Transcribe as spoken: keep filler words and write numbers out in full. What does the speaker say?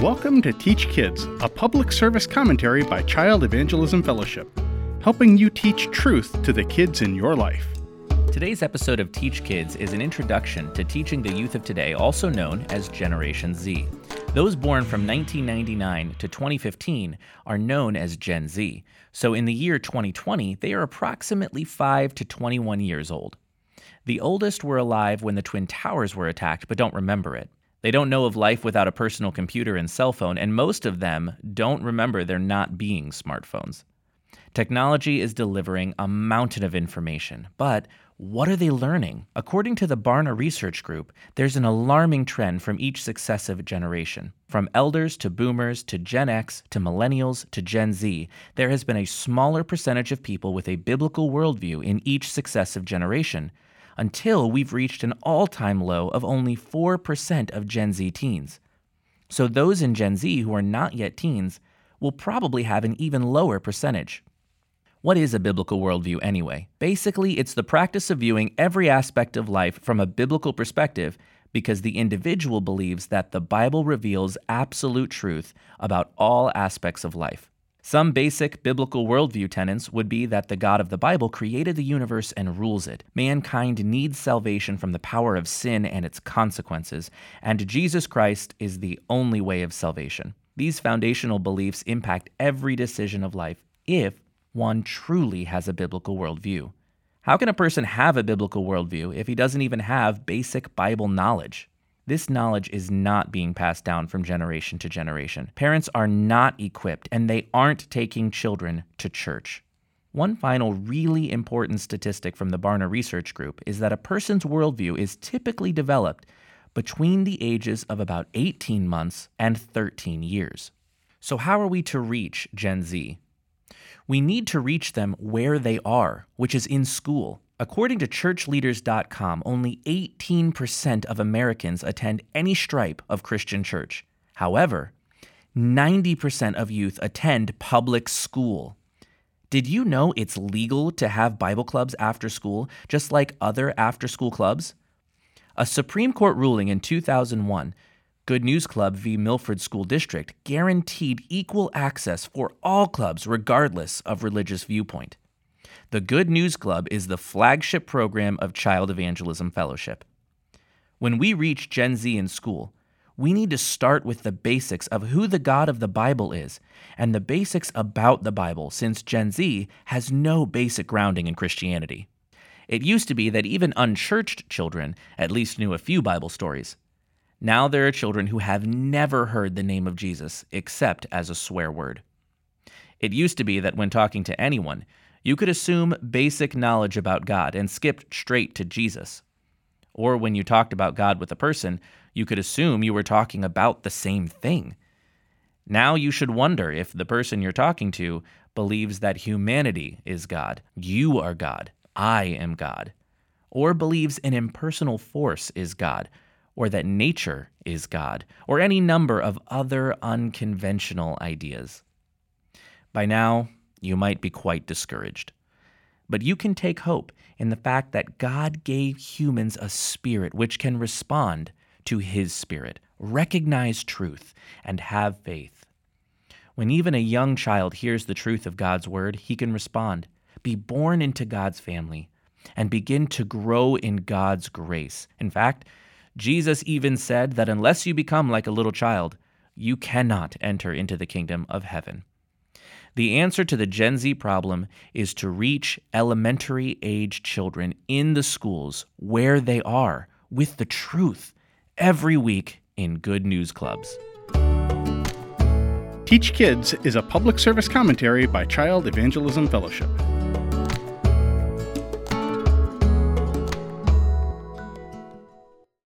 Welcome to Teach Kids, a public service commentary by Child Evangelism Fellowship, helping you teach truth to the kids in your life. Today's episode of Teach Kids is an introduction to teaching the youth of today, also known as Generation Z. Those born from nineteen ninety-nine to twenty fifteen are known as Gen Z. So in the year twenty twenty, they are approximately five to twenty-one years old. The oldest were alive when the Twin Towers were attacked, but don't remember it. They don't know of life without a personal computer and cell phone, and most of them don't remember there not being smartphones. Technology is delivering a mountain of information, but what are they learning? According to the Barna Research Group, there's an alarming trend from each successive generation. From elders to boomers to Gen X to millennials to Gen Z, there has been a smaller percentage of people with a biblical worldview in each successive generation, until we've reached an all-time low of only four percent of Gen Z teens. So those in Gen Z who are not yet teens will probably have an even lower percentage. What is a biblical worldview anyway? Basically, it's the practice of viewing every aspect of life from a biblical perspective because the individual believes that the Bible reveals absolute truth about all aspects of life. Some basic biblical worldview tenets would be that the God of the Bible created the universe and rules it. Mankind needs salvation from the power of sin and its consequences, and Jesus Christ is the only way of salvation. These foundational beliefs impact every decision of life if one truly has a biblical worldview. How can a person have a biblical worldview if he doesn't even have basic Bible knowledge? This knowledge is not being passed down from generation to generation. Parents are not equipped, and they aren't taking children to church. One final really important statistic from the Barna Research Group is that a person's worldview is typically developed between the ages of about eighteen months and thirteen years. So how are we to reach Gen Z? We need to reach them where they are, which is in school. According to church leaders dot com, only eighteen percent of Americans attend any stripe of Christian church. However, ninety percent of youth attend public school. Did you know it's legal to have Bible clubs after school, just like other after-school clubs? A Supreme Court ruling in two thousand one, Good News Club v. Milford School District, guaranteed equal access for all clubs regardless of religious viewpoint. The Good News Club is the flagship program of Child Evangelism Fellowship. When we reach Gen Z in school, we need to start with the basics of who the God of the Bible is and the basics about the Bible, since Gen Z has no basic grounding in Christianity. It used to be that even unchurched children at least knew a few Bible stories. Now there are children who have never heard the name of Jesus except as a swear word. It used to be that when talking to anyone, you could assume basic knowledge about God and skip straight to Jesus. Or when you talked about God with a person, you could assume you were talking about the same thing. Now you should wonder if the person you're talking to believes that humanity is God, you are God, I am God, or believes an impersonal force is God, or that nature is God, or any number of other unconventional ideas. By now, you might be quite discouraged. But you can take hope in the fact that God gave humans a spirit which can respond to His Spirit, recognize truth, and have faith. When even a young child hears the truth of God's word, he can respond, be born into God's family, and begin to grow in God's grace. In fact, Jesus even said that unless you become like a little child, you cannot enter into the kingdom of heaven. The answer to the Gen Z problem is to reach elementary-age children in the schools where they are with the truth every week in Good News Clubs. Teach Kids is a public service commentary by Child Evangelism Fellowship.